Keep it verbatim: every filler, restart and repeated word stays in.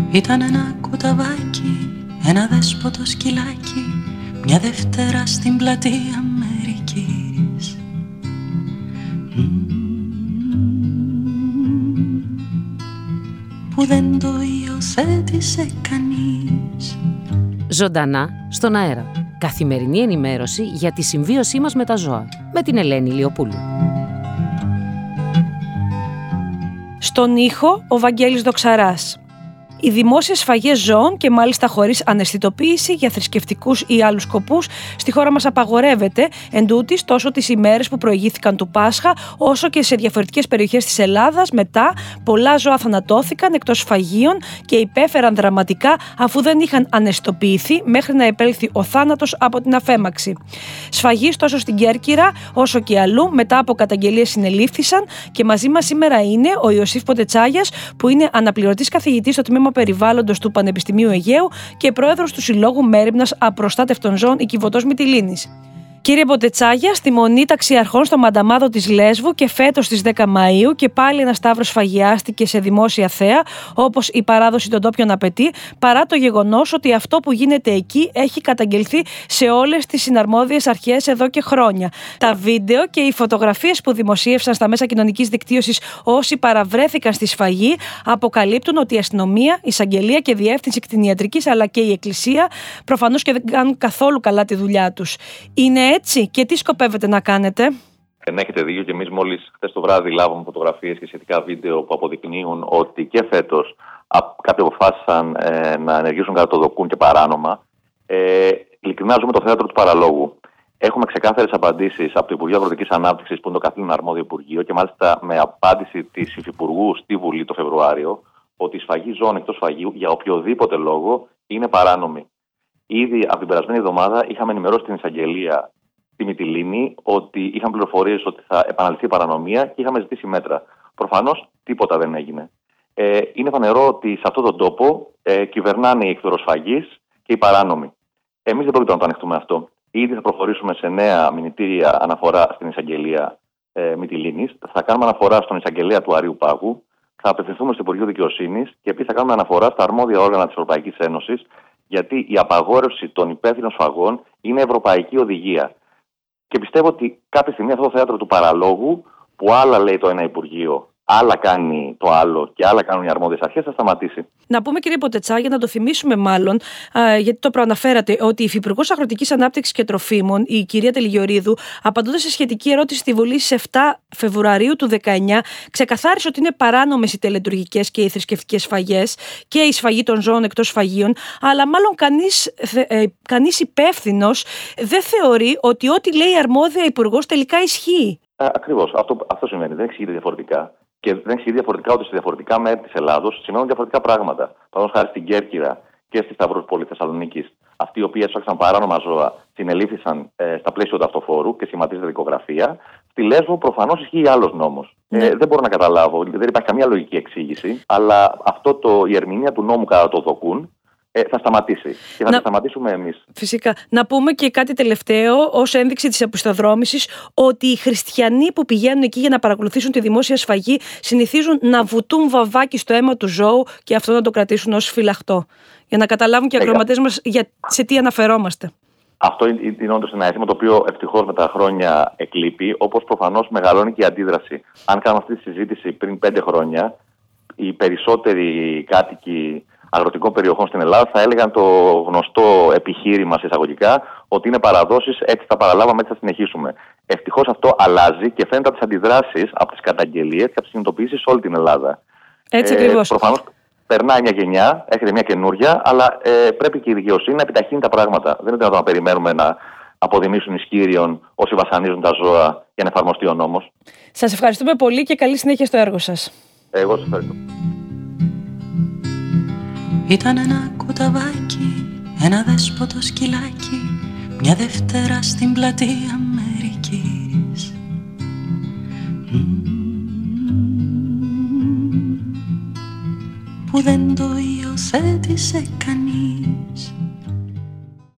Ήταν ένα κουταβάκι, ένα δέσποτο σκυλάκι, μια Δευτέρα στην πλατεία Αμερικής. Που δεν το υιοθέτησε κανείς. Ζωντανά στον αέρα. Καθημερινή ενημέρωση για τη συμβίωσή μας με τα ζώα. Με την Ελένη Λιοπούλου. Στον ήχο ο Βαγγέλης Δοξαράς. Οι δημόσιες σφαγές ζώων και μάλιστα χωρίς αναισθητοποίηση για θρησκευτικούς ή άλλους σκοπούς στη χώρα μας απαγορεύεται, εντούτοις τόσο τις ημέρες που προηγήθηκαν του Πάσχα, όσο και σε διαφορετικές περιοχές της Ελλάδας. Μετά, πολλά ζώα θανατώθηκαν εκτός σφαγείων και υπέφεραν δραματικά αφού δεν είχαν αναισθητοποιηθεί μέχρι να επέλθει ο θάνατος από την αφέμαξη. Σφαγείς τόσο στην Κέρκυρα όσο και αλλού μετά από καταγγελίες συνελήφθησαν και μαζί μας σήμερα είναι ο Ιωσήφ Ποτετσάγιας, που είναι αναπληρωτής καθηγητής στο τμήμα Περιβάλλοντος του Πανεπιστημίου Αιγαίου και πρόεδρος του Συλλόγου Μέριμνας Απροστάτευτων Ζώων η Κιβωτός Μυτιλήνης. Κύριε Ποτετσάγια, στη Μονή Ταξιαρχών στο Μανταμάδο της Λέσβου και φέτος στις δέκα Μαΐου και πάλι ένα σταύρος σφαγιάστηκε σε δημόσια θέα, όπως η παράδοση των τόπιων απαιτεί, παρά το γεγονός ότι αυτό που γίνεται εκεί έχει καταγγελθεί σε όλες τις συναρμόδιες αρχές εδώ και χρόνια. Τα βίντεο και οι φωτογραφίες που δημοσίευσαν στα μέσα κοινωνικής δικτύωσης όσοι παραβρέθηκαν στη σφαγή αποκαλύπτουν ότι η αστυνομία, η εισαγγελία και η διεύθυνση κτηνιατρικής αλλά και η εκκλησία προφανώς και δεν κάνουν καθόλου καλά τη δουλειά τους. Είναι έτσι και τι σκοπεύετε να κάνετε? Δεν έχετε δίκιο και εμείς μόλις χθες το βράδυ λάβαμε φωτογραφίες και σχετικά βίντεο που αποδεικνύουν ότι και φέτος κάποιοι αποφάσισαν ε, να ενεργήσουν κατά το δοκούν και παράνομα. Ε, ειλικρινά ζούμε το θέατρο του παραλόγου. Έχουμε ξεκάθαρες απαντήσεις από το Υπουργείο Αγροτικής Ανάπτυξης, που είναι το καθήλυνα αρμόδιο Υπουργείο, και μάλιστα με απάντηση της Υφυπουργού στη Βουλή το Φεβρουάριο, ότι η σφαγή ζώων εκτός σφαγείου για οποιοδήποτε λόγο είναι παράνομη. Ήδη από την περασμένη εβδομάδα είχαμε ενημερώσει την εισαγγελία στη Μυτιλήνη ότι είχαν πληροφορίες ότι θα επαναληφθεί η παρανομία και είχαμε ζητήσει μέτρα. Προφανώς τίποτα δεν έγινε. Ε, είναι φανερό ότι σε αυτόν τον τόπο ε, κυβερνάνε οι εκδοροσφαγείς και οι παράνομοι. Εμείς δεν πρόκειται να το ανοιχτούμε αυτό. Ήδη θα προχωρήσουμε σε νέα μηνυτήρια αναφορά στην εισαγγελία ε, Μυτιλήνης. Θα κάνουμε αναφορά στον εισαγγελέα του Αρείου Πάγου. Θα απευθυνθούμε στο Υπουργείο Δικαιοσύνης και επίσης θα κάνουμε αναφορά στα αρμόδια όργανα της Ευρωπαϊκής Ένωσης. Γιατί η απαγόρευση των υπεύθυνων σφαγών είναι ευρωπαϊκή οδηγία. Και πιστεύω ότι κάποια στιγμή αυτό το θέατρο του παραλόγου, που άλλα λέει το ένα Υπουργείο, άλλα κάνει το άλλο και άλλα κάνουν οι αρμόδιες αρχές, θα σταματήσει. Να πούμε, κύριε Ποτετσάγια, να το θυμίσουμε μάλλον, α, γιατί το προαναφέρατε, ότι η Υφυπουργός Αγροτικής Ανάπτυξης και Τροφίμων, η κυρία Τελιγιορίδου, απαντώντας σε σχετική ερώτηση στη Βουλή στις επτά Φεβρουαρίου του δεκαεννιά, ξεκαθάρισε ότι είναι παράνομες οι τελετουργικές και οι θρησκευτικές σφαγές και η σφαγή των ζώων εκτός σφαγείων, αλλά μάλλον κανείς, ε, κανείς υπεύθυνος δεν θεωρεί ότι ό,τι λέει η αρμόδια Υπουργός τελικά ισχύει. Ακριβώς. Αυτό, αυτό σημαίνει. Δεν εξηγείται διαφορετικά. Και δεν εξηγείται διαφορετικά ότι σε διαφορετικά μέρη της Ελλάδος σημαίνουν διαφορετικά πράγματα. Παραδείγματος χάρη στην Κέρκυρα και στη Σταυρούπολη Θεσσαλονίκης, αυτοί οι οποίοι έσφαξαν παράνομα ζώα συνελήφθησαν ε, στα πλαίσια του αυτοφόρου και σχηματίζεται δικογραφία. Στη Λέσβο προφανώς ισχύει άλλος νόμος. Ναι. Ε, δεν μπορώ να καταλάβω, δεν υπάρχει καμία λογική εξήγηση, αλλά αυτό το, η ερμηνεία του νόμου κατά το δοκούν θα σταματήσει και θα να... σταματήσουμε εμείς. Φυσικά. Να πούμε και κάτι τελευταίο ως ένδειξη της οπισθοδρόμησης, ότι οι χριστιανοί που πηγαίνουν εκεί για να παρακολουθήσουν τη δημόσια σφαγή συνηθίζουν να βουτούν βαβάκι στο αίμα του ζώου και αυτό να το κρατήσουν ως φυλαχτό. Για να καταλάβουν και οι ακροατές μας για... σε τι αναφερόμαστε. Αυτό είναι όντως ένα αίσθημα το οποίο ευτυχώς με τα χρόνια εκλείπει, όπως προφανώς μεγαλώνει και η αντίδραση. Αν κάνουμε αυτή τη συζήτηση πριν πέντε χρόνια, οι περισσότεροι κάτοικοι αγροτικών περιοχών στην Ελλάδα θα έλεγαν το γνωστό επιχείρημα σε εισαγωγικά ότι είναι παραδόσεις, έτσι θα παραλάβαμε, έτσι θα συνεχίσουμε. Ευτυχώς αυτό αλλάζει και φαίνεται από τις αντιδράσεις, από τις καταγγελίες και από τις συνειδητοποιήσεις σε όλη την Ελλάδα. Έτσι ε, ακριβώς. Προφανώς περνάει μια γενιά, έρχεται μια καινούρια, αλλά ε, πρέπει και η δικαιοσύνη να επιταχύνει τα πράγματα. Δεν είναι δυνατόν να περιμένουμε να αποδημήσουν ισχύριον όσοι βασανίζουν τα ζώα για να εφαρμοστεί ο νόμος. Σας ευχαριστούμε πολύ και καλή συνέχεια στο έργο σας. Εγώ σας ευχαριστώ. Ήταν ένα κουταβάκι, ένα δέσποτο σκυλάκι, μια Δευτέρα στην πλατεία Αμερικής. Που δεν το υιοθέτησε κανείς.